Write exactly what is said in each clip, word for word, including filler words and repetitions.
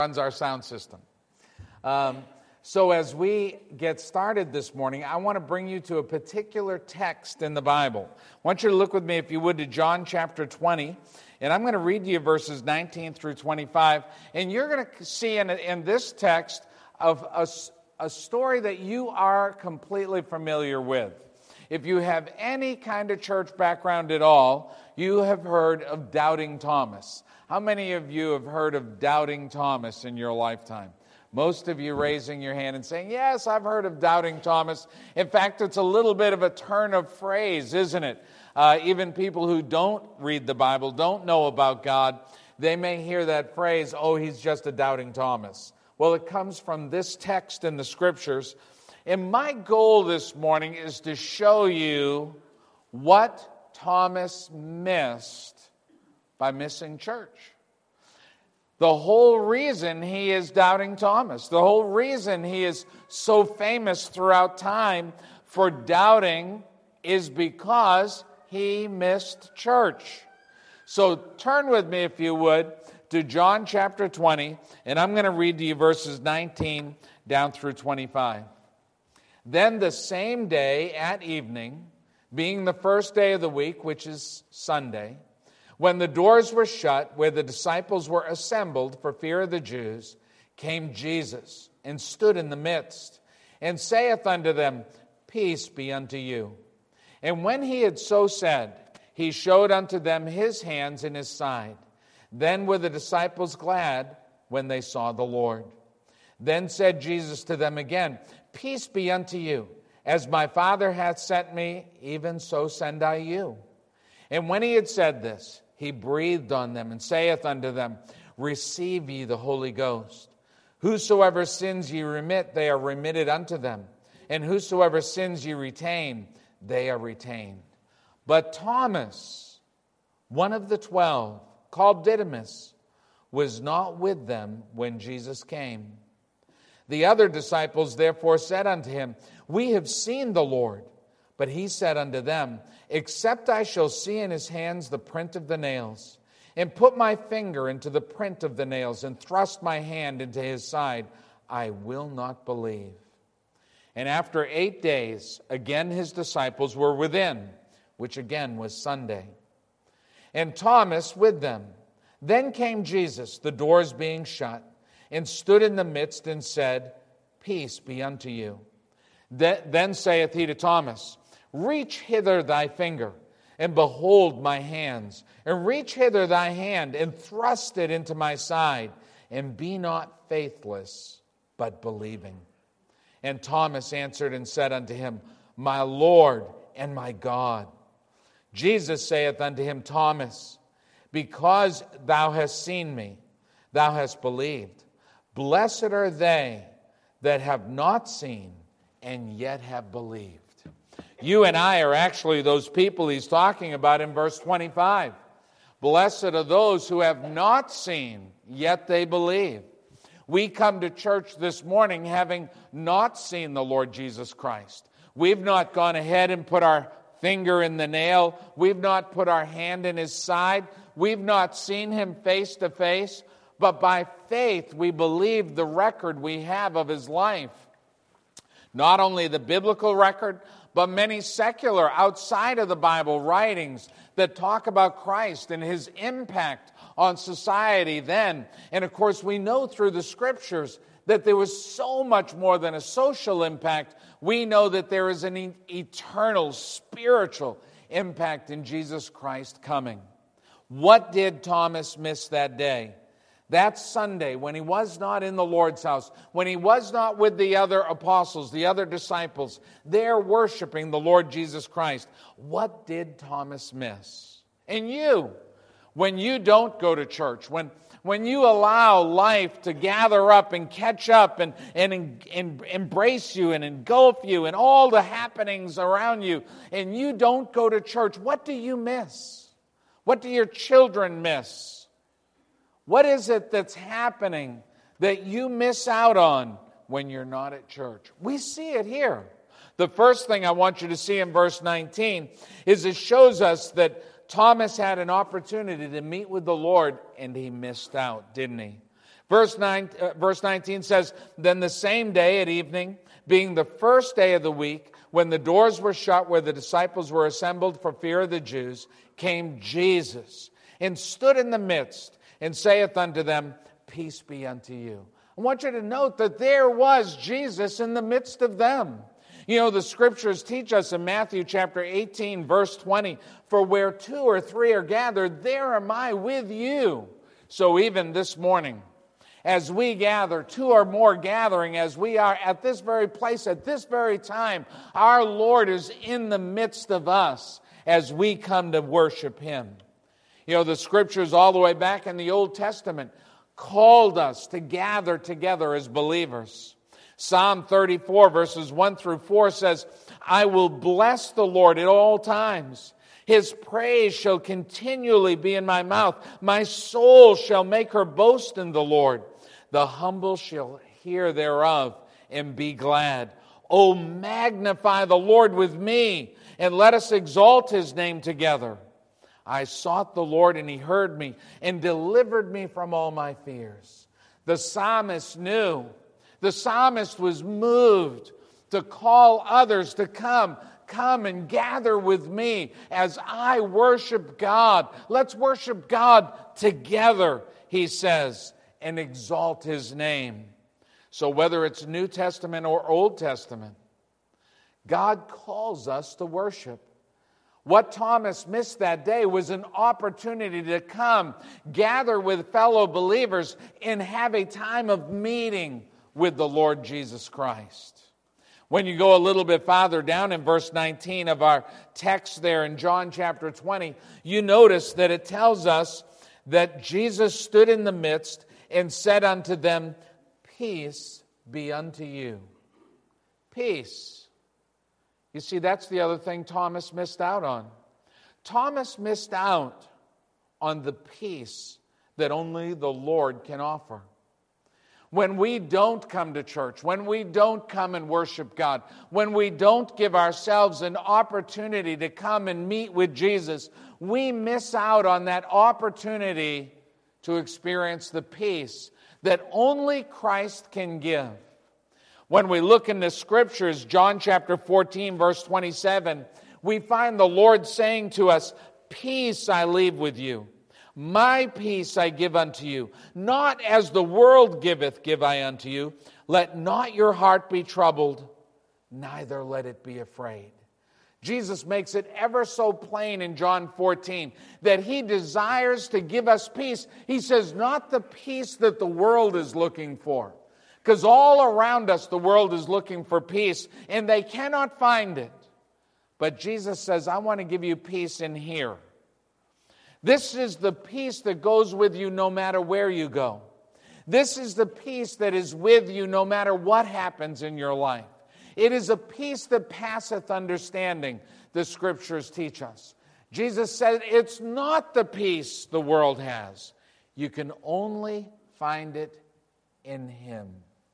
runs our sound system. Um, so as we get started this morning, I want to bring you to a particular text in the Bible. I want you to look with me, if you would, to John chapter twenty. And I'm going to read to you verses nineteen through twenty-five. And you're going to see in, in this text of a, a story that you are completely familiar with. If you have any kind of church background at all, you have heard of Doubting Thomas. How many of you have heard of Doubting Thomas in your lifetime? Most of you raising your hand and saying, yes, I've heard of Doubting Thomas. In fact, it's a little bit of a turn of phrase, isn't it? Uh, even people who don't read the Bible, don't know about God, they may hear that phrase, oh, he's just a Doubting Thomas. Well, it comes from this text in the Scriptures. And my goal this morning is to show you what Thomas missed by missing church. The whole reason he is Doubting Thomas, the whole reason he is so famous throughout time for doubting is because he missed church. So turn with me, if you would, to John chapter twenty, and I'm going to read to you verses nineteen down through twenty-five. Then the same day at evening, being the first day of the week, which is Sunday, when the doors were shut, where the disciples were assembled for fear of the Jews, came Jesus and stood in the midst, and saith unto them, Peace be unto you. And when he had so said, he showed unto them his hands and his side. Then were the disciples glad when they saw the Lord. Then said Jesus to them again, Peace be unto you. As my Father hath sent me, even so send I you. And when he had said this, he breathed on them and saith unto them, Receive ye the Holy Ghost. Whosoever sins ye remit, they are remitted unto them. And whosoever sins ye retain, they are retained. But Thomas, one of the twelve, called Didymus, was not with them when Jesus came. The other disciples therefore said unto him, We have seen the Lord. But he said unto them, Except I shall see in his hands the print of the nails, and put my finger into the print of the nails, and thrust my hand into his side, I will not believe. And after eight days, again his disciples were within, which again was Sunday, and Thomas with them. Then came Jesus, the doors being shut, and stood in the midst, and said, Peace be unto you. Then saith he to Thomas, Reach hither thy finger, and behold my hands, and reach hither thy hand, and thrust it into my side, and be not faithless, but believing. And Thomas answered and said unto him, My Lord and my God. Jesus saith unto him, Thomas, because thou hast seen me, thou hast believed. Blessed are they that have not seen, and yet have believed. You and I are actually those people he's talking about in verse twenty-five. Blessed are those who have not seen, yet they believe. We come to church this morning having not seen the Lord Jesus Christ. We've not gone ahead and put our finger in the nail. We've not put our hand in his side. We've not seen him face to face. But by faith we believe the record we have of his life. Not only the biblical record, but many secular, outside of the Bible, writings that talk about Christ and his impact on society then. And of course, we know through the Scriptures that there was so much more than a social impact. We know that there is an e- eternal, spiritual impact in Jesus Christ coming. What did Thomas miss that day? That Sunday, when he was not in the Lord's house, when he was not with the other apostles, the other disciples, there worshiping the Lord Jesus Christ, what did Thomas miss? And you, when you don't go to church, when, when you allow life to gather up and catch up and, and, and embrace you and engulf you and all the happenings around you, and you don't go to church, what do you miss? What do your children miss? What is it that's happening that you miss out on when you're not at church? We see it here. The first thing I want you to see in verse nineteen is it shows us that Thomas had an opportunity to meet with the Lord, and he missed out, didn't he? Verse nine, uh, verse nineteen says, "Then the same day at evening, being the first day of the week, when the doors were shut where the disciples were assembled for fear of the Jews, came Jesus, and stood in the midst, and saith unto them, Peace be unto you." I want you to note that there was Jesus in the midst of them. You know, the scriptures teach us in Matthew chapter eighteen, verse twenty, "For where two or three are gathered, there am I with you." So even this morning, as we gather, two or more gathering, as we are at this very place, at this very time, our Lord is in the midst of us as we come to worship Him. You know, the scriptures all the way back in the Old Testament called us to gather together as believers. Psalm thirty-four, verses one through four says, "I will bless the Lord at all times. His praise shall continually be in my mouth. My soul shall make her boast in the Lord. The humble shall hear thereof and be glad. O magnify the Lord with me, and let us exalt His name together. I sought the Lord, and He heard me, and delivered me from all my fears." The psalmist knew. The psalmist was moved to call others to come. Come and gather with me as I worship God. Let's worship God together, he says, and exalt His name. So whether it's New Testament or Old Testament, God calls us to worship. What Thomas missed that day was an opportunity to come, gather with fellow believers, and have a time of meeting with the Lord Jesus Christ. When you go a little bit farther down in verse nineteen of our text there in John chapter twenty, you notice that it tells us that Jesus stood in the midst and said unto them, "Peace be unto you." Peace. You see, that's the other thing Thomas missed out on. Thomas missed out on the peace that only the Lord can offer. When we don't come to church, when we don't come and worship God, when we don't give ourselves an opportunity to come and meet with Jesus, we miss out on that opportunity to experience the peace that only Christ can give. When we look in the scriptures, John chapter fourteen, verse twenty-seven, we find the Lord saying to us, "Peace I leave with you. My peace I give unto you. Not as the world giveth, give I unto you. Let not your heart be troubled, neither let it be afraid." Jesus makes it ever so plain in John fourteen that He desires to give us peace. He says, not the peace that the world is looking for. Because all around us, the world is looking for peace, and they cannot find it. But Jesus says, I want to give you peace in here. This is the peace that goes with you no matter where you go. This is the peace that is with you no matter what happens in your life. It is a peace that passeth understanding, the scriptures teach us. Jesus said, it's not the peace the world has. You can only find it in Him.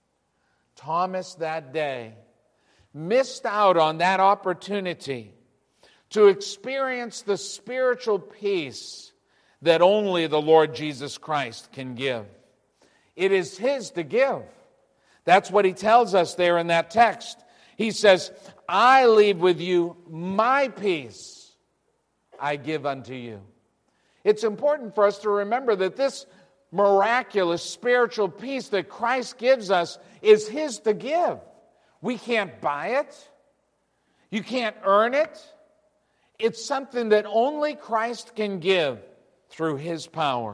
Thomas that day missed out on that opportunity to experience the spiritual peace that only the Lord Jesus Christ can give. It is His to give. That's what He tells us there in that text. He says, I leave with you my peace I give unto you. It's important for us to remember that this miraculous spiritual peace that Christ gives us is His to give. We can't buy it. You can't earn it. It's something that only Christ can give through His power.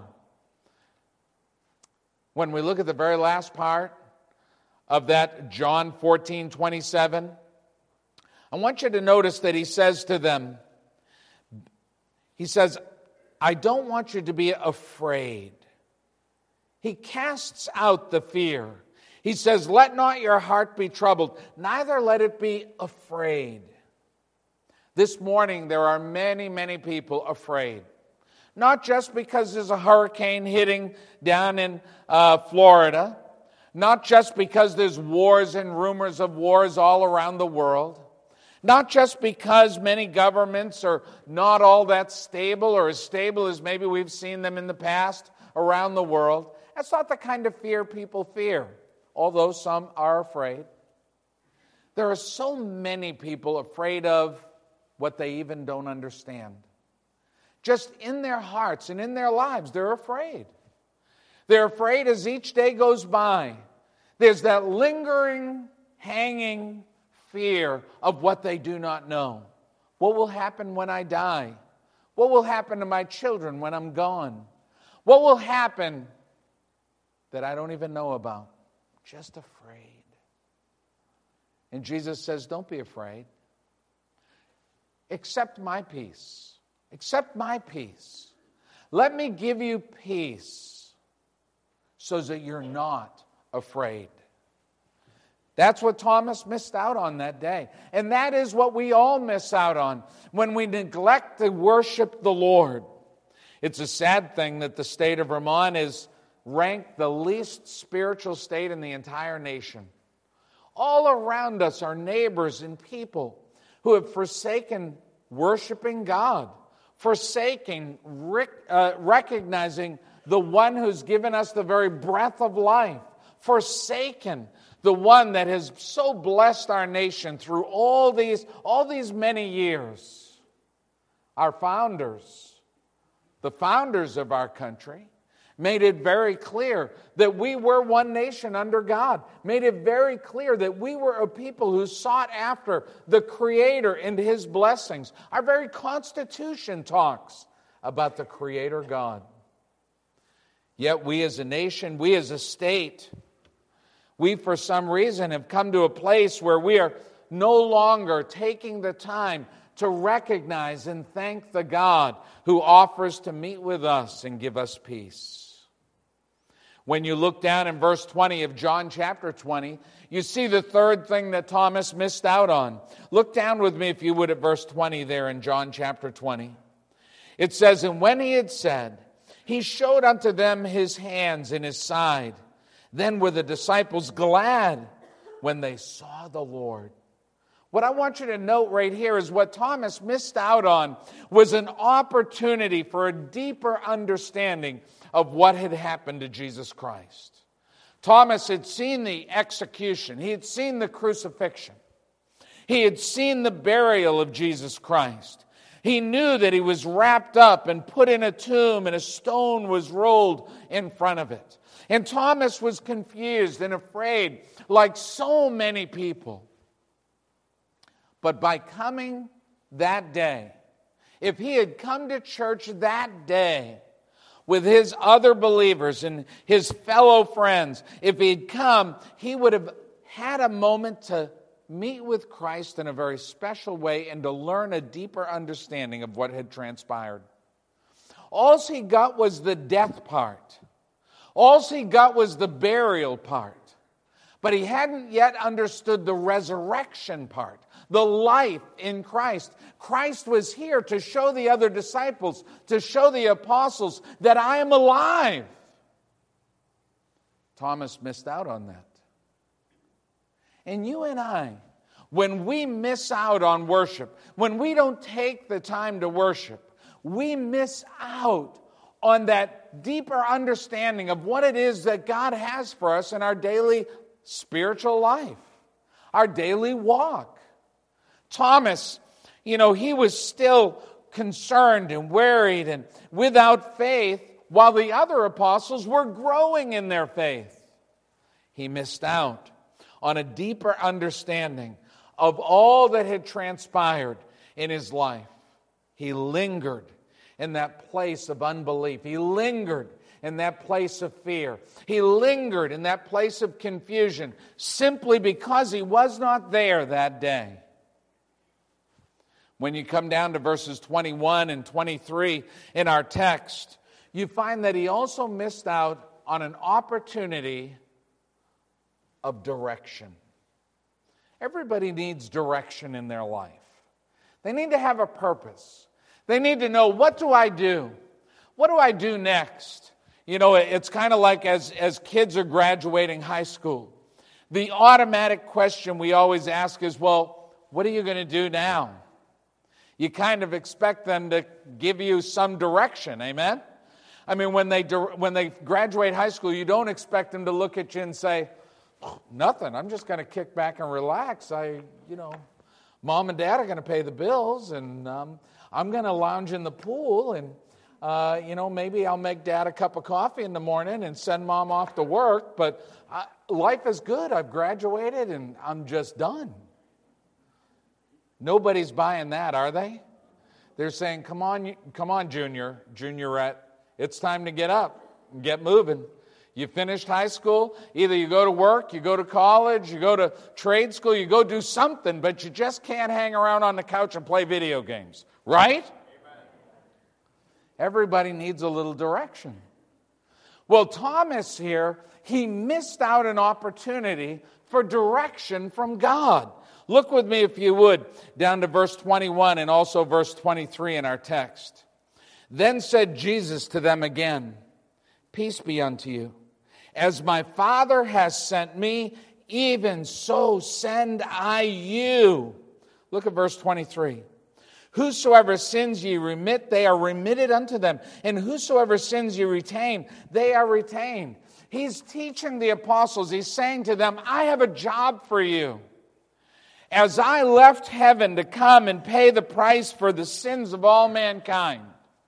When we look at the very last part of that John fourteen twenty-seven, I want you to notice that He says to them, He says, I don't want you to be afraid. He casts out the fear. He says, let not your heart be troubled, neither let it be afraid. This morning, there are many, many people afraid. Not just because there's a hurricane hitting down in uh, Florida. Not just because there's wars and rumors of wars all around the world. Not just because many governments are not all that stable or as stable as maybe we've seen them in the past around the world. That's not the kind of fear people fear, although some are afraid. There are so many people afraid of what they even don't understand. Just in their hearts and in their lives, they're afraid. They're afraid as each day goes by. There's that lingering, hanging fear of what they do not know. What will happen when I die? What will happen to my children when I'm gone? What will happen that I don't even know about? Just afraid. And Jesus says, don't be afraid. Accept my peace. Accept my peace. Let me give you peace so that you're not afraid. That's what Thomas missed out on that day. And that is what we all miss out on when we neglect to worship the Lord. It's a sad thing that the state of Vermont is ranked the least spiritual state in the entire nation. All around us are neighbors and people who have forsaken worshiping God, forsaking, uh, recognizing the one who's given us the very breath of life, forsaken the one that has so blessed our nation through all these, all these many years. Our founders, the founders of our country, made it very clear that we were one nation under God. Made it very clear that we were a people who sought after the Creator and His blessings. Our very Constitution talks about the Creator God. Yet we as a nation, we as a state, we for some reason have come to a place where we are no longer taking the time to recognize and thank the God who offers to meet with us and give us peace. When you look down in verse twenty of John chapter twenty, you see the third thing that Thomas missed out on. Look down with me, if you would, at verse twenty there in John chapter twenty. It says, "And when he had said, he showed unto them his hands and his side. Then were the disciples glad when they saw the Lord." What I want you to note right here is what Thomas missed out on was an opportunity for a deeper understanding of what had happened to Jesus Christ. Thomas had seen the execution. He had seen the crucifixion. He had seen the burial of Jesus Christ. He knew that he was wrapped up and put in a tomb and a stone was rolled in front of it. And Thomas was confused and afraid, like so many people. But by coming that day, if he had come to church that day with his other believers and his fellow friends, if he'd come, he would have had a moment to meet with Christ in a very special way and to learn a deeper understanding of what had transpired. All he got was the death part. All he got was the burial part. But he hadn't yet understood the resurrection part, the life in Christ. Christ was here to show the other disciples, to show the apostles that I am alive. Thomas missed out on that. And you and I, when we miss out on worship, when we don't take the time to worship, we miss out on that deeper understanding of what it is that God has for us in our daily spiritual life, our daily walk. Thomas, you know, he was still concerned and worried and without faith, while the other apostles were growing in their faith. He missed out on a deeper understanding of all that had transpired in his life. He lingered in that place of unbelief. He lingered in that place of fear. He lingered in that place of confusion simply because he was not there that day. When you come down to verses twenty-one and twenty-three in our text, you find that he also missed out on an opportunity of direction. Everybody needs direction in their life. They need to have a purpose. They need to know, what do I do? What do I do next? You know, it's kind of like as, as kids are graduating high school. The automatic question we always ask is, well, what are you going to do now? You kind of expect them to give you some direction, amen? I mean, when they when they graduate high school, you don't expect them to look at you and say, nothing, I'm just going to kick back and relax. I, you know, mom and dad are going to pay the bills, and um, I'm going to lounge in the pool, and, uh, you know, maybe I'll make dad a cup of coffee in the morning and send mom off to work, but I, life is good. I've graduated, and I'm just done. Nobody's buying that, are they? They're saying, come on, come on, junior, juniorette. It's time to get up and get moving. You finished high school, either you go to work, you go to college, you go to trade school, you go do something, but you just can't hang around on the couch and play video games, right? Amen. Everybody needs a little direction. Well, Thomas here, he missed out an opportunity for direction from God. Look with me, if you would, down to verse twenty-one and also verse twenty-three in our text. Then said Jesus to them again, peace be unto you. As my Father has sent me, even so send I you. Look at verse twenty-three. Whosoever sins ye remit, they are remitted unto them. And whosoever sins ye retain, they are retained. He's teaching the apostles. He's saying to them, I have a job for you. As I left heaven to come and pay the price for the sins of all mankind,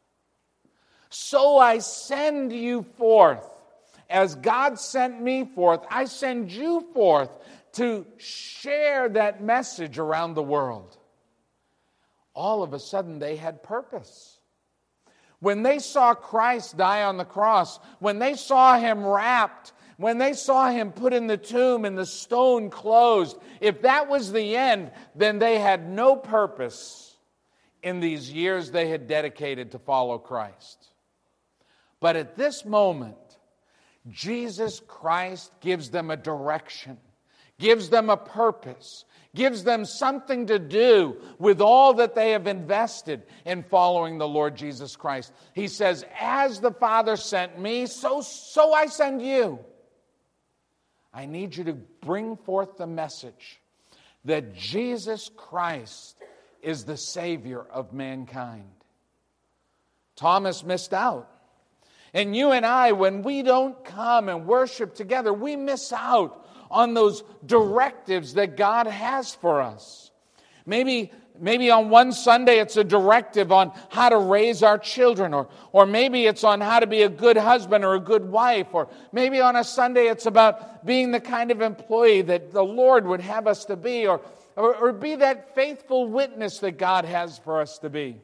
so I send you forth. As God sent me forth, I send you forth to share that message around the world. All of a sudden, they had purpose. When they saw Christ die on the cross, when they saw him wrapped, when they saw him put in the tomb and the stone closed, if that was the end, then they had no purpose in these years they had dedicated to follow Christ. But at this moment, Jesus Christ gives them a direction, gives them a purpose, gives them something to do with all that they have invested in following the Lord Jesus Christ. He says, as the Father sent me, so, so I send you. I need you to bring forth the message that Jesus Christ is the Savior of mankind. Thomas missed out. And you and I, when we don't come and worship together, we miss out on those directives that God has for us. Maybe, maybe on one Sunday it's a directive on how to raise our children, or, or maybe it's on how to be a good husband or a good wife, or maybe on a Sunday it's about being the kind of employee that the Lord would have us to be, or, or, or be that faithful witness that God has for us to be.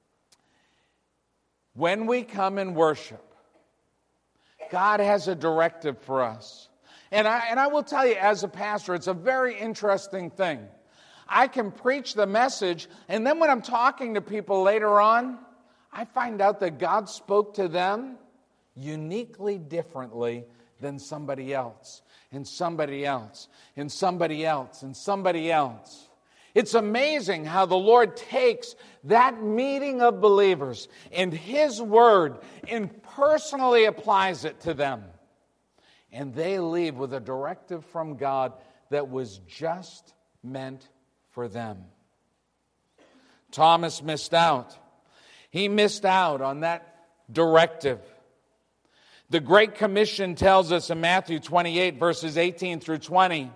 When we come and worship, God has a directive for us. And I, and I will tell you, as a pastor, it's a very interesting thing. I can preach the message, and then when I'm talking to people later on, I find out that God spoke to them uniquely differently than somebody else, and somebody else, and somebody else, and somebody else. It's amazing how the Lord takes that meeting of believers and His Word and personally applies it to them. And they leave with a directive from God that was just meant for them. Thomas missed out. He missed out on that directive. The Great Commission tells us in Matthew twenty-eight, verses eighteen through twenty,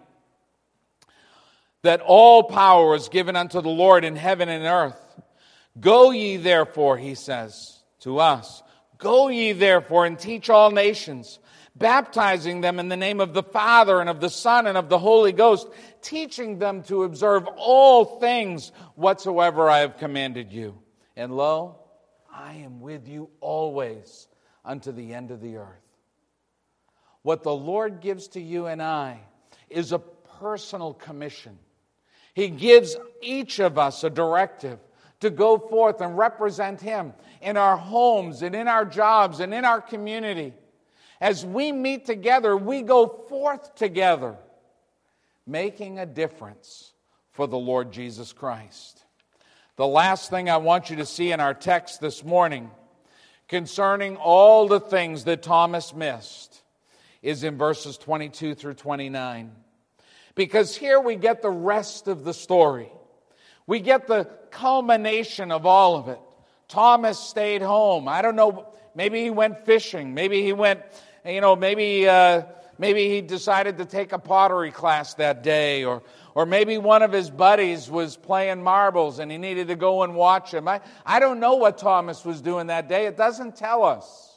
that all power is given unto the Lord in heaven and earth. Go ye therefore, he says to us, go ye therefore and teach all nations, baptizing them in the name of the Father and of the Son and of the Holy Ghost, teaching them to observe all things whatsoever I have commanded you. And lo, I am with you always unto the end of the earth. What the Lord gives to you and I is a personal commission. He gives each of us a directive to go forth and represent Him in our homes and in our jobs and in our community. As we meet together, we go forth together, making a difference for the Lord Jesus Christ. The last thing I want you to see in our text this morning, concerning all the things that Thomas missed, is in verses twenty-two through twenty-nine. Because here we get the rest of the story. We get the culmination of all of it. Thomas stayed home. I don't know maybe he went fishing. Maybe he went, you know, maybe uh, maybe he decided to take a pottery class that day, or or maybe one of his buddies was playing marbles and he needed to go and watch him. I, I don't know what Thomas was doing that day. It doesn't tell us.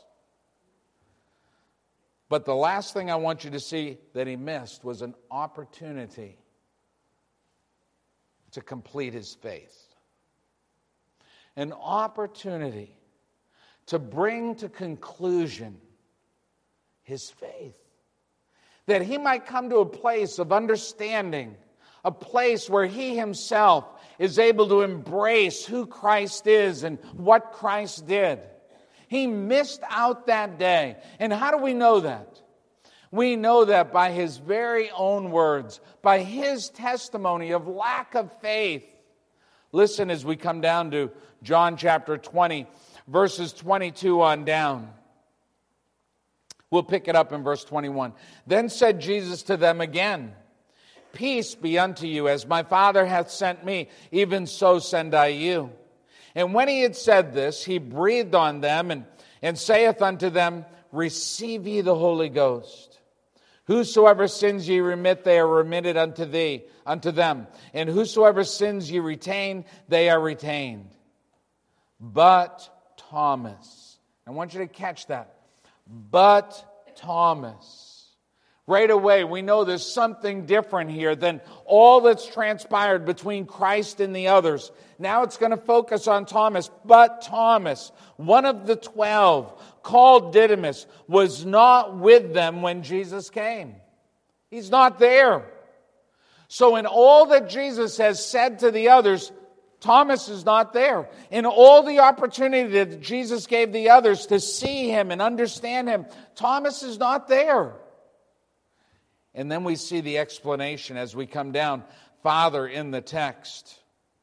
But the last thing I want you to see that he missed was an opportunity to complete his faith. An opportunity to bring to conclusion his faith. That he might come to a place of understanding, a place where he himself is able to embrace who Christ is and what Christ did. He missed out that day. And how do we know that? We know that by his very own words, by his testimony of lack of faith. Listen as we come down to John chapter twenty, verses twenty-two on down. We'll pick it up in verse twenty-one. Then said Jesus to them again, Peace be unto you, as my Father hath sent me, even so send I you. And when he had said this, he breathed on them, and, and saith unto them, Receive ye the Holy Ghost. Whosoever sins ye remit, they are remitted unto thee, unto them. And whosoever sins ye retain, they are retained. But Thomas, I want you to catch that. But Thomas. Right away, we know there's something different here than all that's transpired between Christ and the others. Now it's going to focus on Thomas. But Thomas, one of the twelve, called Didymus, was not with them when Jesus came. He's not there. So in all that Jesus has said to the others, Thomas is not there. In all the opportunity that Jesus gave the others to see him and understand him, Thomas is not there. And then we see the explanation as we come down farther in the text.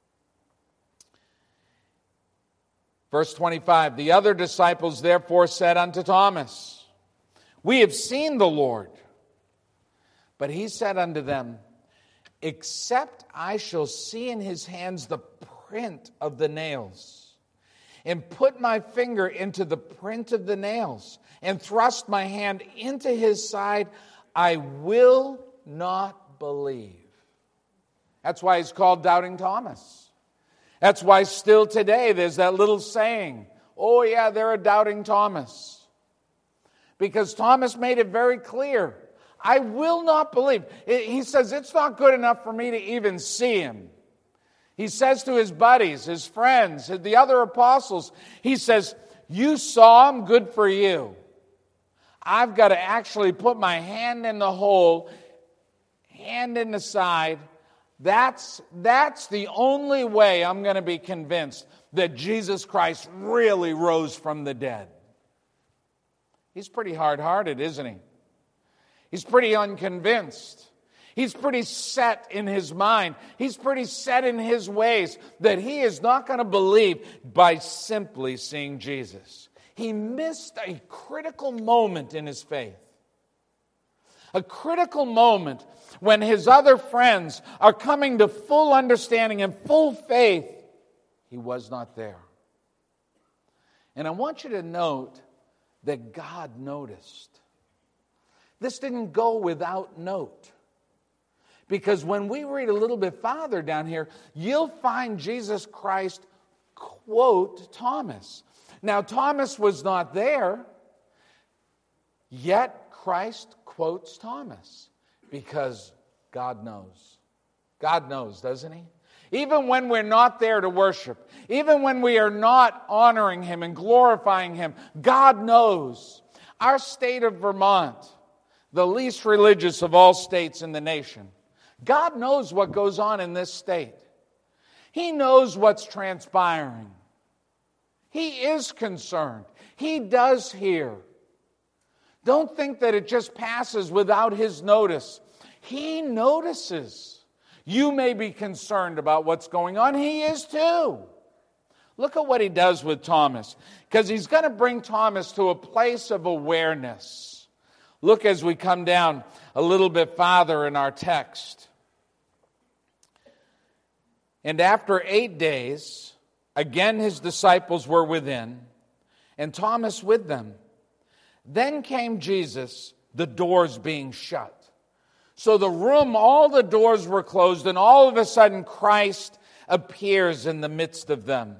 Verse twenty-five, the other disciples therefore said unto Thomas, We have seen the Lord. But he said unto them, Except I shall see in his hands the print of the nails, and put my finger into the print of the nails, and thrust my hand into his side, I will not believe. That's why he's called Doubting Thomas. That's why still today there's that little saying, oh yeah, they're a Doubting Thomas. Because Thomas made it very clear, I will not believe. He says, it's not good enough for me to even see him. He says to his buddies, his friends, the other apostles, he says, you saw him, good for you. I've got to actually put my hand in the hole, hand in the side. That's, that's the only way I'm going to be convinced that Jesus Christ really rose from the dead. He's pretty hard-hearted, isn't he? He's pretty unconvinced. He's pretty set in his mind. He's pretty set in his ways that he is not going to believe by simply seeing Jesus. He missed a critical moment in his faith. A critical moment when his other friends are coming to full understanding and full faith. He was not there. And I want you to note that God noticed. This didn't go without note. Because when we read a little bit farther down here, you'll find Jesus Christ quote Thomas. Now, Thomas was not there, yet Christ quotes Thomas because God knows. God knows, doesn't he? Even when we're not there to worship, even when we are not honoring him and glorifying him, God knows. Our state of Vermont, the least religious of all states in the nation, God knows what goes on in this state. He knows what's transpiring. He is concerned. He does hear. Don't think that it just passes without his notice. He notices. You may be concerned about what's going on. He is too. Look at what he does with Thomas, because he's going to bring Thomas to a place of awareness. Look as we come down a little bit farther in our text. And after eight days, again his disciples were within, and Thomas with them. Then came Jesus, the doors being shut. So the room, all the doors were closed, and all of a sudden Christ appears in the midst of them.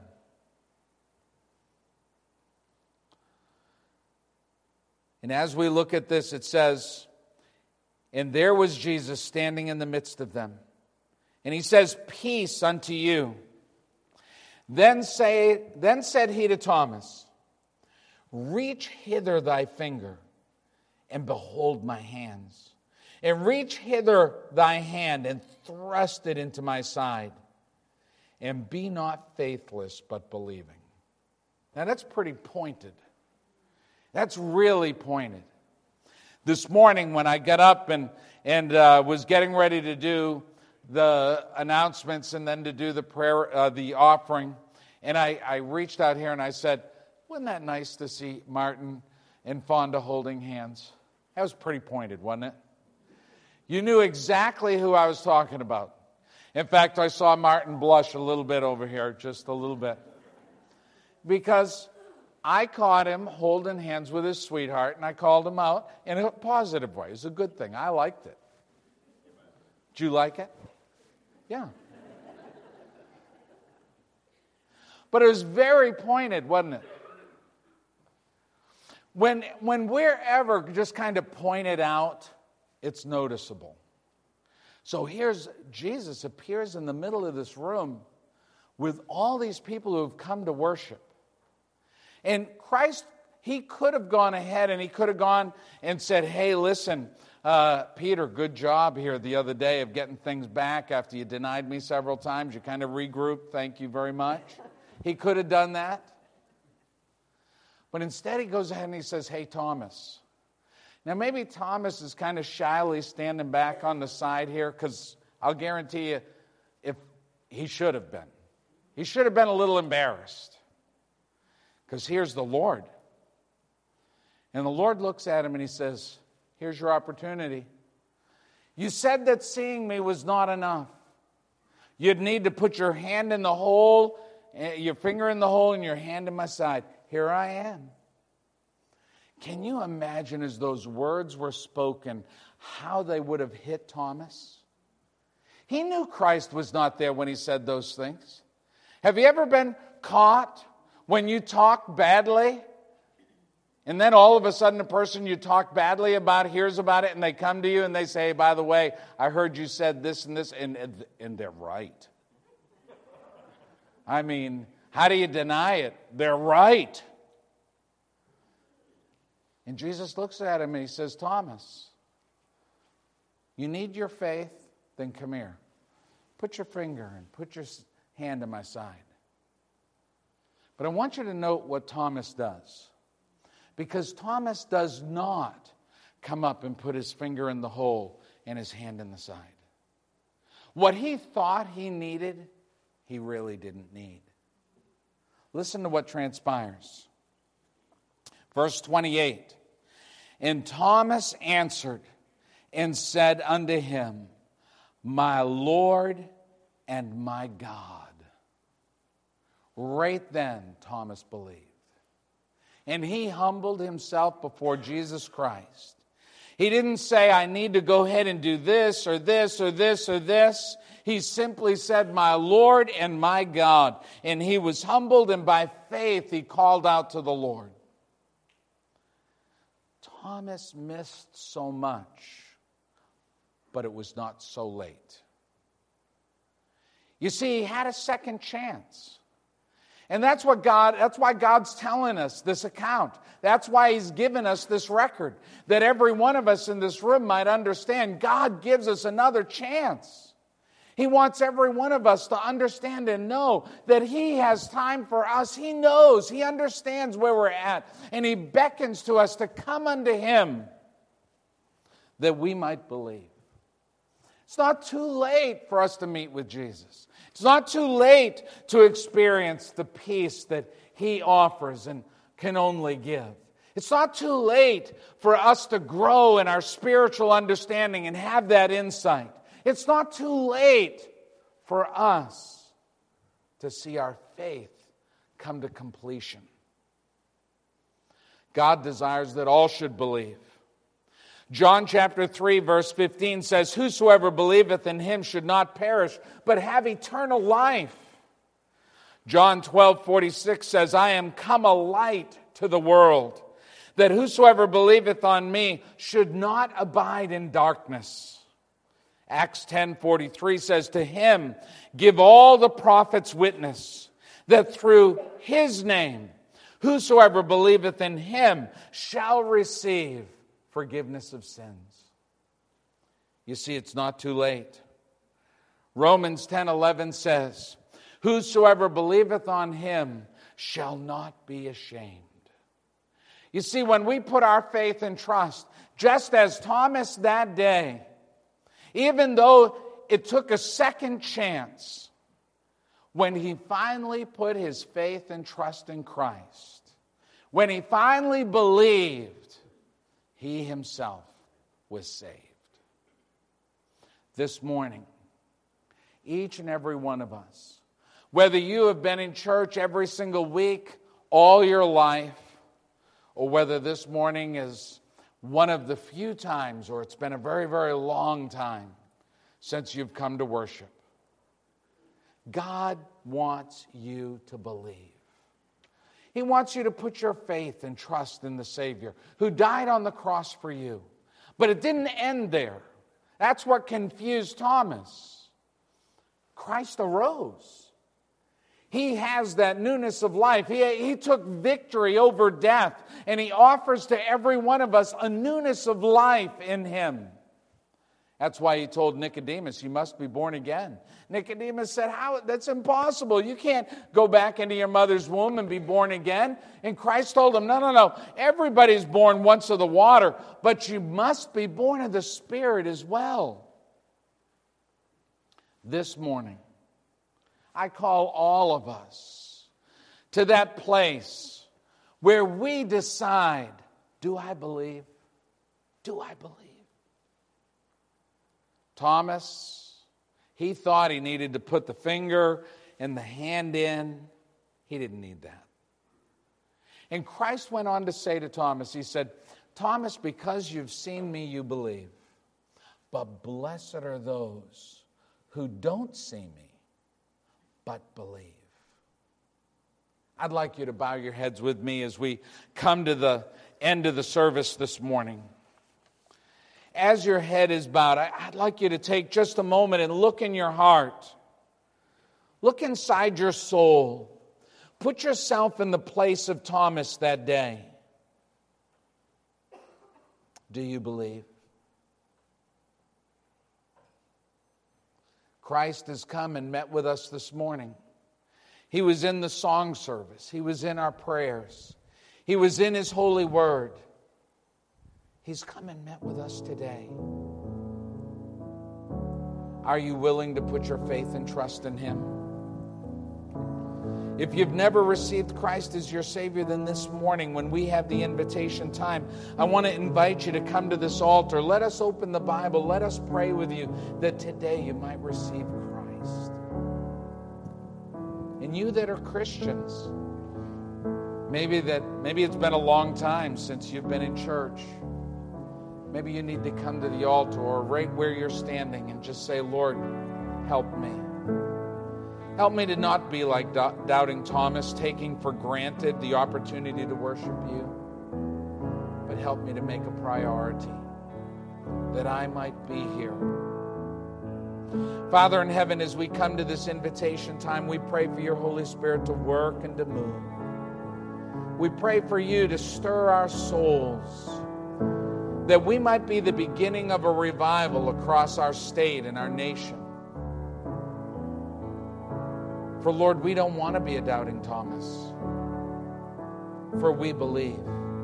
And as we look at this, it says, and there was Jesus standing in the midst of them. And he says, peace unto you. Then, say, then said he to Thomas, reach hither thy finger, and behold my hands. And reach hither thy hand, and thrust it into my side. And be not faithless, but believing. Now that's pretty pointed. That's really pointed. This morning when I got up and, and uh, was getting ready to do the announcements and then to do the prayer, uh, the offering, and I, I reached out here and I said, wasn't that nice to see Martin and Fonda holding hands? That was pretty pointed, wasn't it? You knew exactly who I was talking about. In fact, I saw Martin blush a little bit over here, just a little bit. Because I caught him holding hands with his sweetheart, and I called him out in a positive way. It's a good thing. I liked it. Did you like it? Yeah. But it was very pointed, wasn't it? When, when we're ever just kind of pointed out, it's noticeable. So here's Jesus appears in the middle of this room with all these people who have come to worship. And Christ, he could have gone ahead and he could have gone and said, hey, listen, uh, Peter, good job here the other day of getting things back after you denied me several times. You kind of regrouped. Thank you very much. He could have done that. But instead he goes ahead and he says, hey, Thomas. Now maybe Thomas is kind of shyly standing back on the side here, because I'll guarantee you if he should have been. He should have been a little embarrassed. Because here's the Lord. And the Lord looks at him and he says, here's your opportunity. You said that seeing me was not enough. You'd need to put your hand in the hole, your finger in the hole and your hand in my side. Here I am. Can you imagine as those words were spoken, how they would have hit Thomas? He knew Christ was not there when he said those things. Have you ever been caught when you talk badly, and then all of a sudden the person you talk badly about hears about it, and they come to you and they say, hey, by the way, I heard you said this and this, and, and they're right. I mean, how do you deny it? They're right. And Jesus looks at him and he says, Thomas, you need your faith? Then come here. Put your finger and put your hand on my side. But I want you to note what Thomas does. Because Thomas does not come up and put his finger in the hole and his hand in the side. What he thought he needed, he really didn't need. Listen to what transpires. Verse twenty-eight. And Thomas answered and said unto him, my Lord and my God. Right then, Thomas believed. And he humbled himself before Jesus Christ. He didn't say, I need to go ahead and do this or this or this or this. He simply said, my Lord and my God. And he was humbled, and by faith he called out to the Lord. Thomas missed so much, but it was not so late. You see, he had a second chance. And that's what God, that's why God's telling us this account. That's why he's given us this record, that every one of us in this room might understand God gives us another chance. He wants every one of us to understand and know that he has time for us. He knows, he understands where we're at, and he beckons to us to come unto him that we might believe. It's not too late for us to meet with Jesus. It's not too late to experience the peace that he offers and can only give. It's not too late for us to grow in our spiritual understanding and have that insight. It's not too late for us to see our faith come to completion. God desires that all should believe. John chapter three, verse fifteen says, "Whosoever believeth in him should not perish, but have eternal life." John twelve, forty-six says, "I am come a light to the world, that whosoever believeth on me should not abide in darkness." Acts ten, forty-three says, "To him give all the prophets witness, that through his name whosoever believeth in him shall receive forgiveness of sins." You see, it's not too late. Romans ten, eleven says, "Whosoever believeth on him shall not be ashamed." You see, when we put our faith and trust, just as Thomas that day, even though it took a second chance, when he finally put his faith and trust in Christ, when he finally believed, he himself was saved. This morning, each and every one of us, whether you have been in church every single week, all your life, or whether this morning is one of the few times, or it's been a very, very long time since you've come to worship, God wants you to believe. He wants you to put your faith and trust in the Savior who died on the cross for you. But it didn't end there. That's what confused Thomas. Christ arose. He has that newness of life. He, he took victory over death, and he offers to every one of us a newness of life in him. That's why he told Nicodemus, "You must be born again." Nicodemus said, "How? That's impossible. You can't go back into your mother's womb and be born again." And Christ told him, no, no, no. Everybody's born once of the water, but you must be born of the Spirit as well. This morning, I call all of us to that place where we decide, do I believe? Do I believe? Thomas, he thought he needed to put the finger and the hand in. He didn't need that. And Christ went on to say to Thomas, he said, "Thomas, because you've seen me, you believe. But blessed are those who don't see me, but believe." I'd like you to bow your heads with me as we come to the end of the service this morning. As your head is bowed, I'd like you to take just a moment and look in your heart. Look inside your soul. Put yourself in the place of Thomas that day. Do you believe? Christ has come and met with us this morning. He was in the song service. He was in our prayers. He was in His holy word. He's come and met with us today. Are you willing to put your faith and trust in Him? If you've never received Christ as your Savior, then this morning when we have the invitation time, I want to invite you to come to this altar. Let us open the Bible. Let us pray with you that today you might receive Christ. And you that are Christians, maybe that maybe it's been a long time since you've been in church. Maybe you need to come to the altar or right where you're standing and just say, Lord, help me. Help me to not be like doubting Thomas, taking for granted the opportunity to worship you. But help me to make a priority that I might be here. Father in heaven, as we come to this invitation time, we pray for your Holy Spirit to work and to move. We pray for you to stir our souls, that we might be the beginning of a revival across our state and our nation. For Lord, we don't want to be a doubting Thomas, for we believe.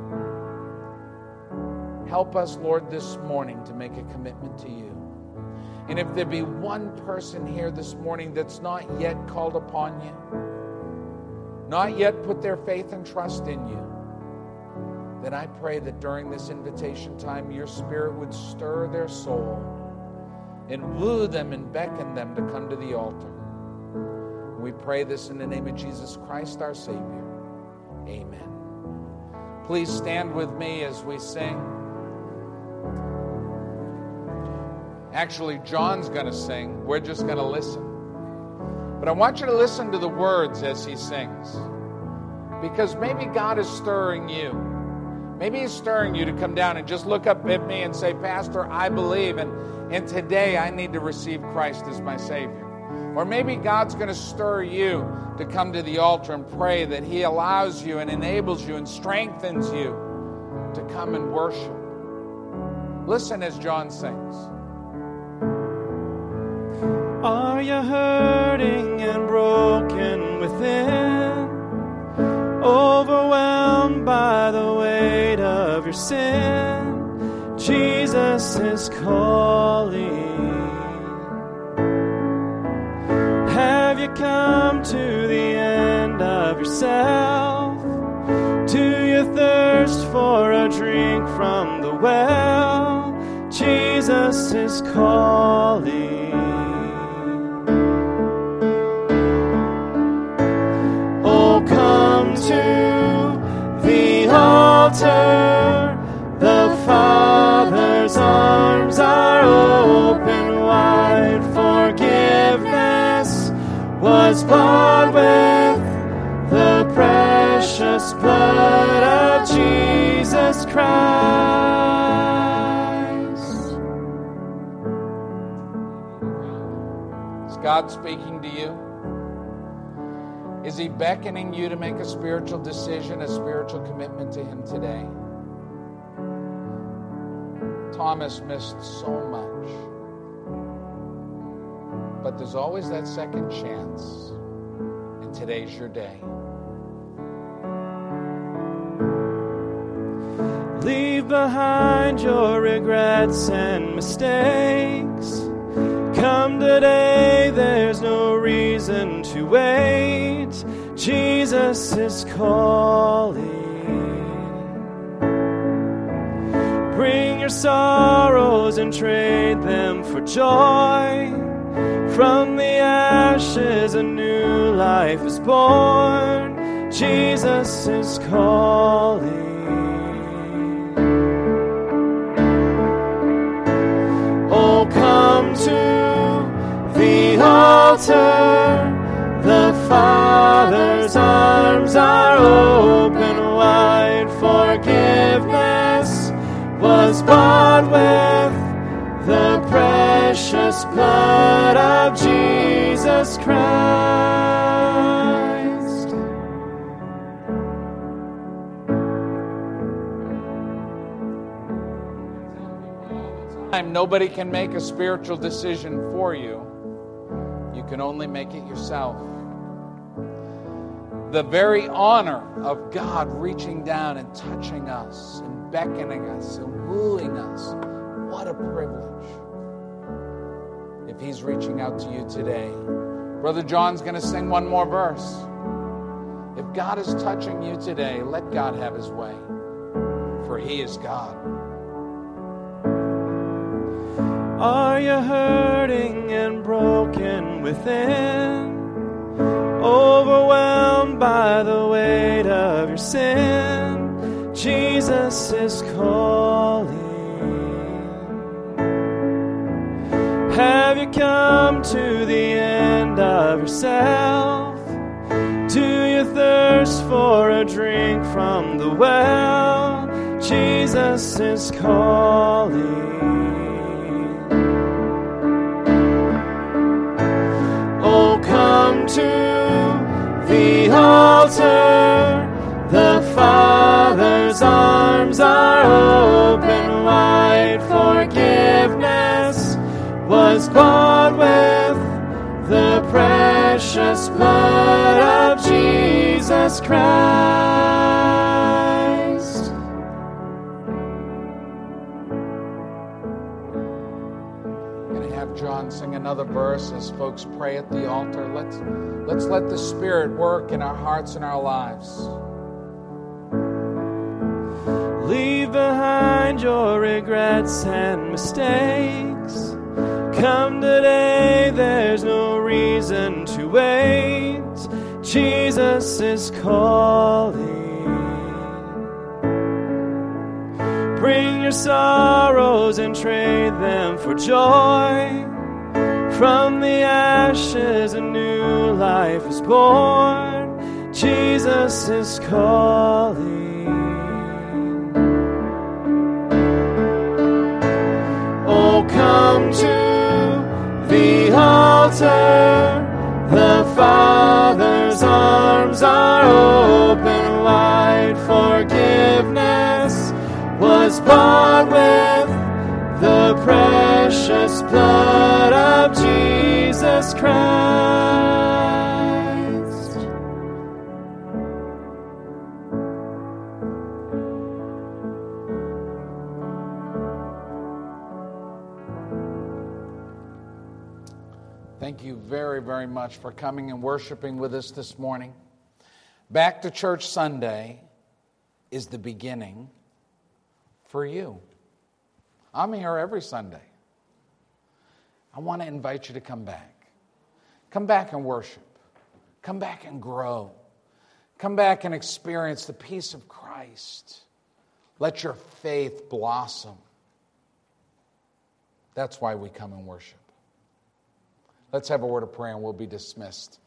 Help us, Lord, this morning to make a commitment to you. And if there be one person here this morning that's not yet called upon you, not yet put their faith and trust in you, then I pray that during this invitation time, your Spirit would stir their soul and woo them and beckon them to come to the altar. We pray this in the name of Jesus Christ, our Savior. Amen. Please stand with me as we sing. Actually, John's going to sing. We're just going to listen. But I want you to listen to the words as he sings. Because maybe God is stirring you. Maybe he's stirring you to come down and just look up at me and say, Pastor, I believe, and, and today I need to receive Christ as my Savior. Or maybe God's going to stir you to come to the altar and pray that he allows you and enables you and strengthens you to come and worship. Listen as John sings. Are you hurting and broken within? Overwhelmed by the weight of your sin? Jesus is calling. Have you come to the end of yourself? Do you thirst for a drink from the well? Jesus is calling. Oh, come to the altar. The Father's arms are open wide. Forgiveness was bought with the precious blood of Jesus Christ. Is God speaking to you? Is he beckoning you to make a spiritual decision, a spiritual commitment to him today? Thomas missed so much. But there's always that second chance, and today's your day. Leave behind your regrets and mistakes. Come today, there's no reason to wait. Jesus is calling. Bring your sorrows and trade them for joy. From the ashes a new life is born. Jesus is calling. Oh, come to the altar. The Father's arms are open wide. Forgiveness was bought with the precious blood of Jesus Christ. Time nobody can make a spiritual decision for you. You can only make it yourself. The very honor of God reaching down and touching us and beckoning us and wooing us. What a privilege. If he's reaching out to you today. Brother John's going to sing one more verse. If God is touching you today, let God have his way. For he is God. Are you hurting and broken within? Overwhelmed by the weight of your sin? Jesus is calling. Have you come to the end of yourself? Do you thirst for a drink from the well? Jesus is calling. Oh, come to the altar. The Father's arms are open wide. Forgiveness was bought with the precious blood of Jesus Christ. I'm going to have John sing another verse as folks pray at the altar. Let's, let's let the Spirit work in our hearts and our lives. Leave behind your regrets and mistakes. Come today, there's no reason to wait. Jesus is calling. Bring your sorrows and trade them for joy. From the ashes a new life is born. Jesus is calling. Oh, come to the altar. The Father's arms are open wide. Forgiveness was bought with the precious blood of Jesus Christ. Thank you very, very much for coming and worshiping with us this morning. Back to Church Sunday is the beginning for you. I'm here every Sunday. I want to invite you to come back. Come back and worship. Come back and grow. Come back and experience the peace of Christ. Let your faith blossom. That's why we come and worship. Let's have a word of prayer and we'll be dismissed.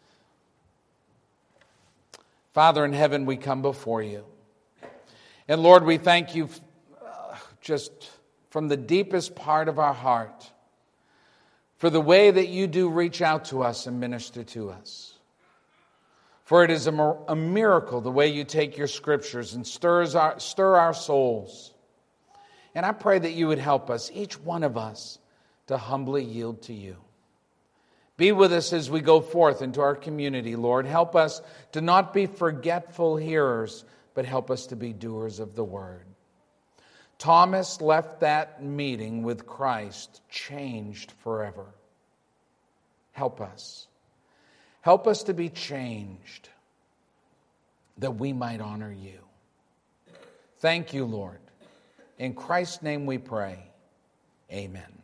Father in heaven, we come before you. And Lord, we thank you uh, just from the deepest part of our heart for the way that you do reach out to us and minister to us. For it is a, a miracle the way you take your scriptures and stirs our, stir our souls. And I pray that you would help us, each one of us, to humbly yield to you. Be with us as we go forth into our community, Lord. Help us to not be forgetful hearers, but help us to be doers of the word. Thomas left that meeting with Christ changed forever. Help us. Help us to be changed that we might honor you. Thank you, Lord. In Christ's name we pray. Amen.